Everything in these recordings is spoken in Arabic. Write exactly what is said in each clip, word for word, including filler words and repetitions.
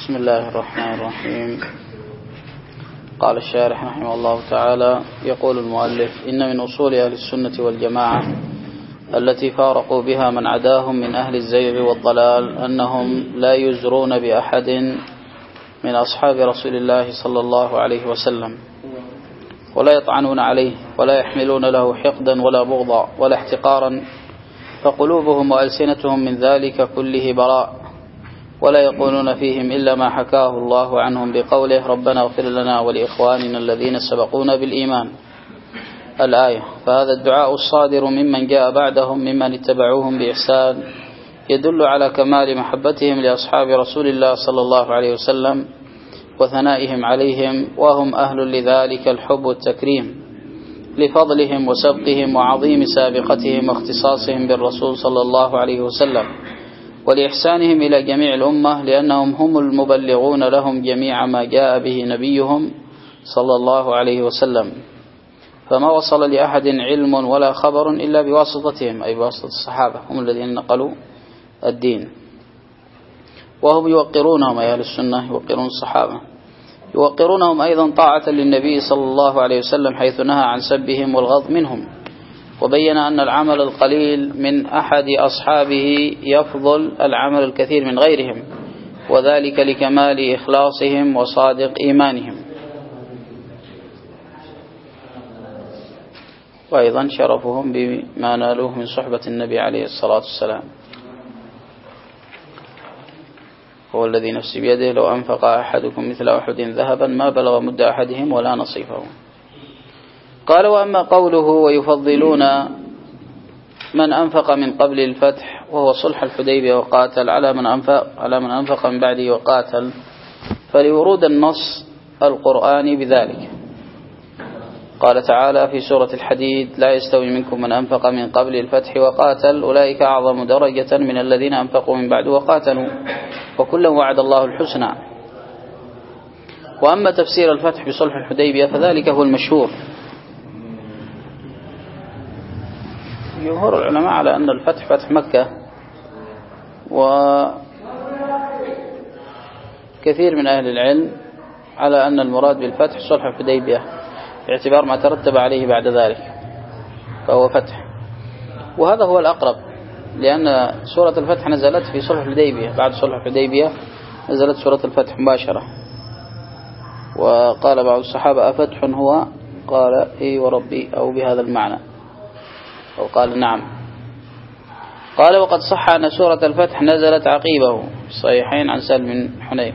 بسم الله الرحمن الرحيم. قال الشارح رحمه الله تعالى: يقول المؤلف: إن من أصول أهل السنة والجماعة التي فارقوا بها من عداهم من أهل الزيغ والضلال أنهم لا يزرون بأحد من أصحاب رسول الله صلى الله عليه وسلم، ولا يطعنون عليه، ولا يحملون له حقدا ولا بغضا ولا احتقارا، فقلوبهم وألسنتهم من ذلك كله براء، ولا يقولون فيهم إلا ما حكاه الله عنهم بقوله: ربنا اغفر لنا ولإخواننا الذين سبقونا بالإيمان، الآية. فهذا الدعاء الصادر ممن جاء بعدهم ممن اتبعوهم بإحسان يدل على كمال محبتهم لأصحاب رسول الله صلى الله عليه وسلم وثنائهم عليهم، وهم أهل لذلك الحب والتكريم لفضلهم وسبقهم وعظيم سابقتهم واختصاصهم بالرسول صلى الله عليه وسلم، ولإحسانهم إلى جميع الأمة، لأنهم هم المبلغون لهم جميع ما جاء به نبيهم صلى الله عليه وسلم، فما وصل لأحد علم ولا خبر إلا بواسطتهم، أي بواسطة الصحابة، هم الذين نقلوا الدين. وهم يوقرونهم، أي أهل السنة يوقرون الصحابة، يوقرونهم أيضا طاعة للنبي صلى الله عليه وسلم حيث نهى عن سبهم والغض منهم، وبين أن العمل القليل من أحد أصحابه يفضل العمل الكثير من غيرهم، وذلك لكمال إخلاصهم وصادق إيمانهم، وأيضا شرفهم بما نالوه من صحبة النبي عليه الصلاة والسلام. هو الذي نفسي بيده لو أنفق أحدكم مثل أحد ذهبا ما بلغ مد أحدهم ولا نصيفه. قال: وأما قوله ويفضلون من أنفق من قبل الفتح، وهو صلح الحديبية وقاتل، على من أنفق على من أنفق من بعده وقاتل، فلورود النص القرآني بذلك. قال تعالى في سورة الحديد: لا يستوي منكم من أنفق من قبل الفتح وقاتل أولئك أعظم درجة من الذين أنفقوا من بعد وقاتلوا وكلا وعد الله الحسنى. وأما تفسير الفتح بصلح الحديبية فذلك هو المشهور. جمهور العلماء على أن الفتح فتح مكة، وكثير من أهل العلم على أن المراد بالفتح صلح الحديبية باعتبار ما ترتب عليه بعد ذلك، فهو فتح. وهذا هو الأقرب، لأن سورة الفتح نزلت في صلح الحديبية، بعد صلح الحديبية نزلت سورة الفتح مباشرة. وقال بعض الصحابة: أفتح هو؟ قال: إي وربي، أو بهذا المعنى، أو قال: نعم. قال: وقد صح أن سورة الفتح نزلت عقيبه في الصحيحين عن سهل بن حنيف.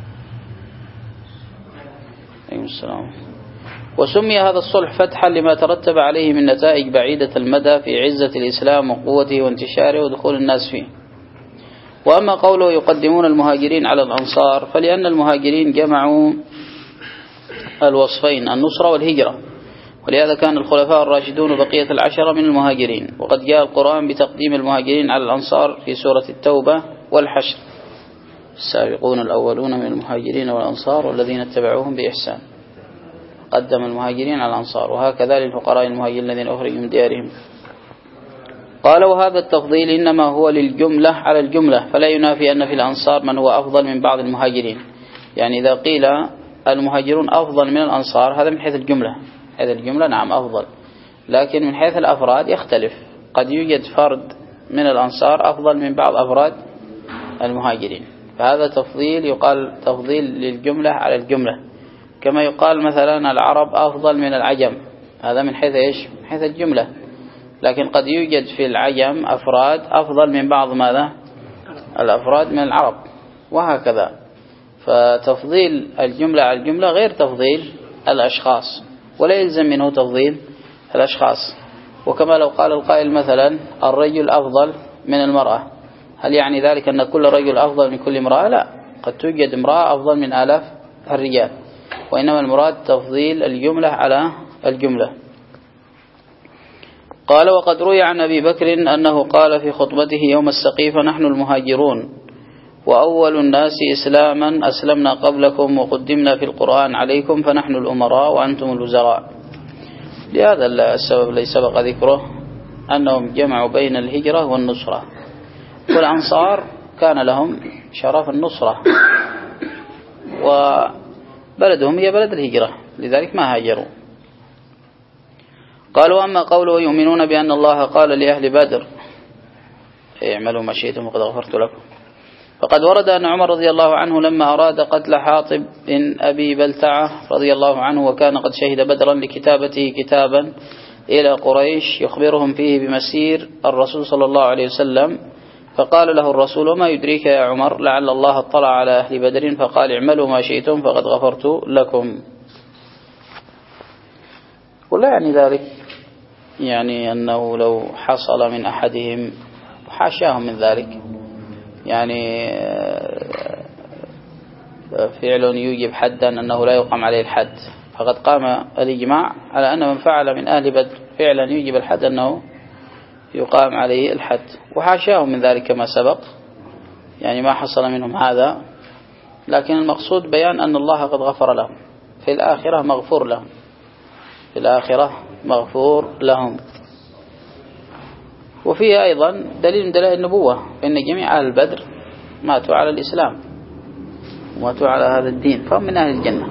عليكم السلام. وسمي هذا الصلح فتحا لما ترتب عليه من نتائج بعيدة المدى في عزة الإسلام وقوته وانتشاره ودخول الناس فيه. وأما قوله يقدمون المهاجرين على الأنصار، فلأن المهاجرين جمعوا الوصفين النصرة والهجرة، ولهذا كان الخلفاء الراشدون بقية العشرة من المهاجرين، وقد جاء القرآن بتقديم المهاجرين على الأنصار في سورة التوبة والحشر: السابقون الأولون من المهاجرين والأنصار والذين اتبعوهم بإحسان. قدم المهاجرين على الأنصار، وهكذا للفقراء المهاجرين الذين أخرجوا من ديارهم. قال: وهذا التفضيل إنما هو للجملة على الجملة، فلا ينافي أن في الأنصار من هو أفضل من بعض المهاجرين. يعني إذا قيل المهاجرون أفضل من الأنصار هذا من حيث الجملة، حيث الجملة نعم أفضل، لكن من حيث الأفراد يختلف، قد يوجد فرد من الأنصار أفضل من بعض أفراد المهاجرين، فهذا تفضيل يقال تفضيل للجملة على الجملة، كما يقال مثلا العرب أفضل من العجم، هذا من حيث إيش؟ من حيث الجملة، لكن قد يوجد في العجم أفراد أفضل من بعض ماذا؟ الأفراد من العرب، وهكذا. فتفضيل الجملة على الجملة غير تفضيل الأشخاص، ولا يلزم منه تفضيل الأشخاص. وكما لو قال القائل مثلا الرجل أفضل من المرأة، هل يعني ذلك أن كل رجل أفضل من كل امرأة؟ لا، قد توجد امرأة أفضل من آلاف الرجال، وإنما المراد تفضيل الجملة على الجملة. قال: وقد روي عن أبي بكر أنه قال في خطبته يوم السقيفة: نحن المهاجرون وأول الناس إسلاما أسلمنا قبلكم وقدمنا في القرآن عليكم فنحن الأمراء وأنتم الوزراء. لهذا السبب الذي سبق ذكره أنهم جمعوا بين الهجرة والنصرة، والأنصار كان لهم شرف النصرة، وبلدهم هي بلد الهجرة، لذلك ما هاجروا. قالوا أما قوله يؤمنون بأن الله قال لأهل بدر اعملوا ما شئتم وقد غفرت لكم، فقد ورد أن عمر رضي الله عنه لما أراد قتل حاطب بن أبي بلتعة رضي الله عنه وكان قد شهد بدرا لكتابته كتابا إلى قريش يخبرهم فيه بمسير الرسول صلى الله عليه وسلم، فقال له الرسول وما يدريك يا عمر لعل الله اطلع على أهل بدر فقال اعملوا ما شئتم فقد غفرت لكم. ولا يعني ذلك يعني أنه لو حصل من أحدهم حاشاهم من ذلك يعني فعل يوجب حدا أنه لا يقام عليه الحد، فقد قام الإجماع على أن من فعل من أهل بدر فعلا يوجب الحد أنه يقام عليه الحد، وحاشاهم من ذلك كما سبق يعني ما حصل منهم هذا، لكن المقصود بيان أن الله قد غفر لهم في الآخرة مغفور لهم في الآخرة مغفور لهم. وفيه أيضا دليل من دلائل النبوة فإن جميع أهل بدر ماتوا على الإسلام وماتوا على هذا الدين فهم من أهل الجنة.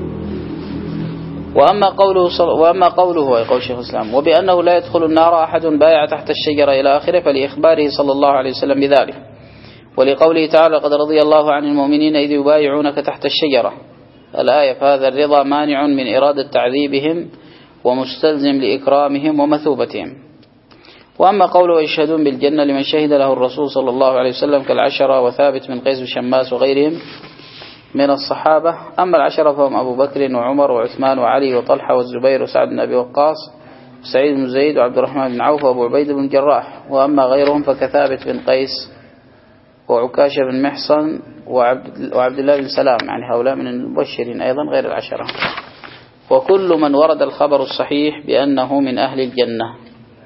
وأما قوله صل... وأما قوله يقول شيخ الإسلام وبأنه لا يدخل النار أحد بايع تحت الشجرة إلى آخره فلإخباره صلى الله عليه وسلم بذلك، ولقوله تعالى قد رضي الله عن المؤمنين إذ يبايعونك تحت الشجرة الآية، فهذا الرضا مانع من إرادة تعذيبهم ومستلزم لإكرامهم ومثوبتهم. وأما قوله يشهدون بالجنة لمن شهد له الرسول صلى الله عليه وسلم كالعشرة وثابت بن قيس وشماس وغيرهم من الصحابة، أما العشرة فهم أبو بكر وعمر وعثمان وعلي وطلحة والزبير وسعد بن أبي وقاص وسعيد بن زيد وعبد الرحمن بن عوف وأبو عبيد بن الجراح، وأما غيرهم فكثابت بن قيس وعكاشة بن محصن وعبد, وعبد الله بن سلام، يعني هؤلاء من المبشرين أيضا غير العشرة. وكل من ورد الخبر الصحيح بأنه من أهل الجنة.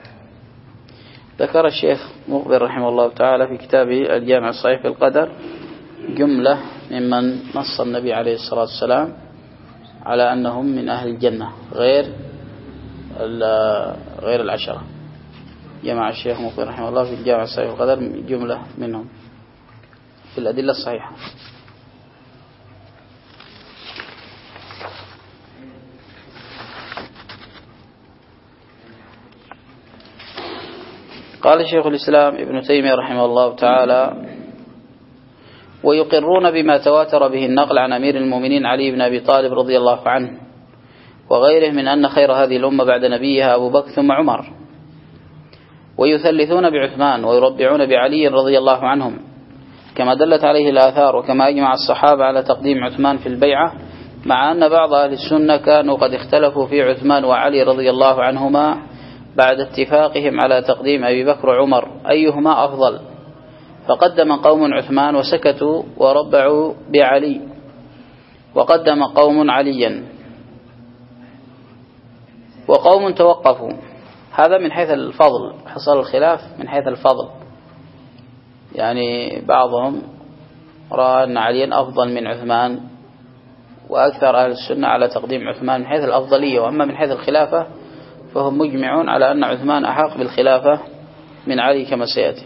ذكر الشيخ مقبل رحمه الله تعالى في كتابه الجامع الصحيح في القدر جملة ممن نص النبي عليه الصلاة والسلام على أنهم من أهل الجنة غير غير العشرة. جمع الشيخ مقبل رحمه الله في الجامع الصحيح في القدر جملة منهم في الأدلة الصحيحة. قال شيخ الإسلام ابن تيمية رحمه الله تعالى ويقرون بما تواتر به النقل عن أمير المؤمنين علي بن أبي طالب رضي الله عنه وغيره من أن خير هذه الأمة بعد نبيها أبو بكر ثم عمر، ويثلثون بعثمان ويربعون بعلي رضي الله عنهم كما دلت عليه الآثار، وكما أجمع الصحابة على تقديم عثمان في البيعة، مع أن بعض أهل السنة كانوا قد اختلفوا في عثمان وعلي رضي الله عنهما بعد اتفاقهم على تقديم أبي بكر وعمر أيهما أفضل، فقدم قوم عثمان وسكتوا وربعوا بعلي، وقدم قوم عليا، وقوم توقفوا. هذا من حيث الفضل، حصل الخلاف من حيث الفضل، يعني بعضهم رأى أن عليا أفضل من عثمان، وأكثر أهل السنة على تقديم عثمان من حيث الأفضلية، وأما من حيث الخلافة فهم مجمعون على أن عثمان أحق بالخلافة من علي كما سيأتي.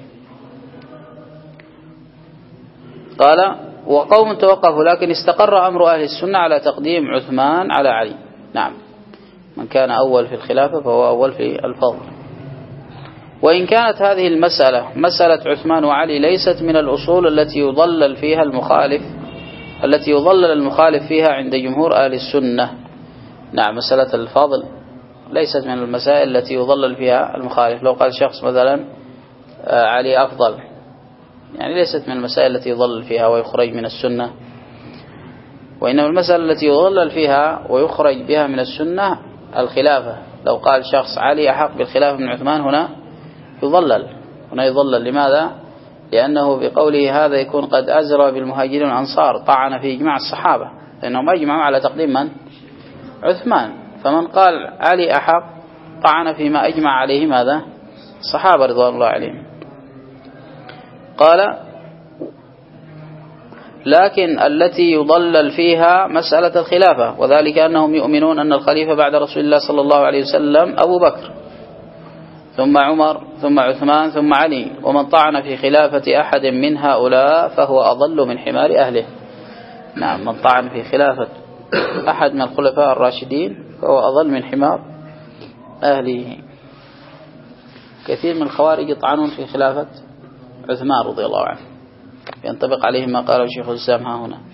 قال وقوم توقفوا لكن استقر أمر أهل السنة على تقديم عثمان على علي. نعم، من كان أول في الخلافة فهو أول في الفضل. وإن كانت هذه المسألة مسألة عثمان وعلي ليست من الأصول التي يضلل فيها المخالف التي يضلل المخالف فيها عند جمهور أهل السنة. نعم، مسألة الفضل ليست من المسائل التي يضلل فيها المخالف. لو قال شخص مثلا علي أفضل، يعني ليست من المسائل التي يضلل فيها ويخرج من السنة، وإنما المسألة التي يضلل فيها ويخرج بها من السنة الخلافة. لو قال شخص علي أحق بالخلافة من عثمان، هنا يضلل هنا يضلل لماذا؟ لأنه بقوله هذا يكون قد أزرى بالمهاجرين والأنصار، طعن في إجماع الصحابة، لأنهم أجمعوا على تقديم من؟ عثمان. فمن قال علي أحق طعن فيما أجمع عليه ماذا؟ الصحابة رضوان الله عليهم. قال لكن التي يضلل فيها مسألة الخلافة، وذلك أنهم يؤمنون أن الخليفة بعد رسول الله صلى الله عليه وسلم أبو بكر ثم عمر ثم عثمان ثم علي، ومن طعن في خلافة أحد من هؤلاء فهو أضل من حمار أهله. نعم من طعن في خلافة أحد من الخلفاء الراشدين فهو أضل من حمار أهله. كثير من الخوارج يطعنون في خلافة عثمان رضي الله عنه، ينطبق عليهم ما قاله شيخ الإسلام ها هنا.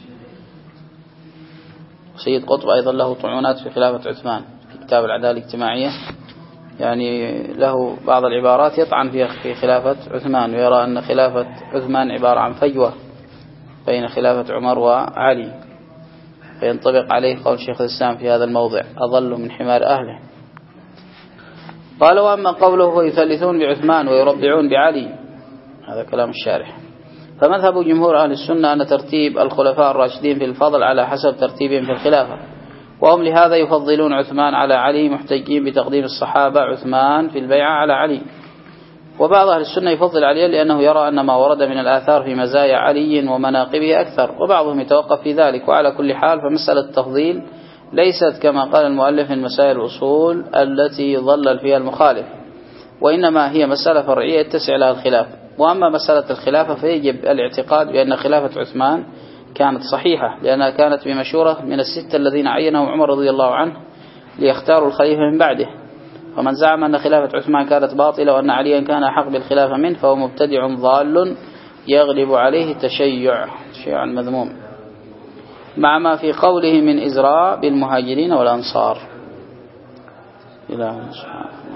سيد قطب أيضا له طعونات في خلافة عثمان في كتاب العدالة الاجتماعية، يعني له بعض العبارات يطعن فيها في خلافة عثمان، ويرى أن خلافة عثمان عبارة عن فجوة بين خلافة عمر وعلي، فينطبق عليه قول شيخ الإسلام في هذا الموضع أضل من حمار أهله. قال وأما قوله يثلثون بعثمان ويربعون بعلي، هذا كلام الشارح. فمذهب جمهور أهل السنة أن ترتيب الخلفاء الراشدين في الفضل على حسب ترتيبهم في الخلافة، وهم لهذا يفضلون عثمان على علي، محتجين بتقديم الصحابة عثمان في البيعة على علي. وبعض أهل السنة يفضل علي لأنه يرى أن ما ورد من الآثار في مزايا علي ومناقبه أكثر، وبعضهم يتوقف في ذلك. وعلى كل حال فمسألة التفضيل ليست كما قال المؤلف من مسائل الأصول التي ضلل فيها المخالف، وإنما هي مسألة فرعية يتسع لها الخلاف. وأما مسألة الخلافة فيجب الاعتقاد بأن خلافة عثمان كانت صحيحة، لأنها كانت بمشورة من الستة الذين عينهم عمر رضي الله عنه ليختاروا الخليفة من بعده. ومن زعم أن خلافة عثمان كانت باطلة وأن عليا كان أحق بالخلافة منه فهو مبتدع ضال يغلب عليه التشيع تشيع المذموم، مع ما في قوله من إزراء بالمهاجرين والأنصار. إلى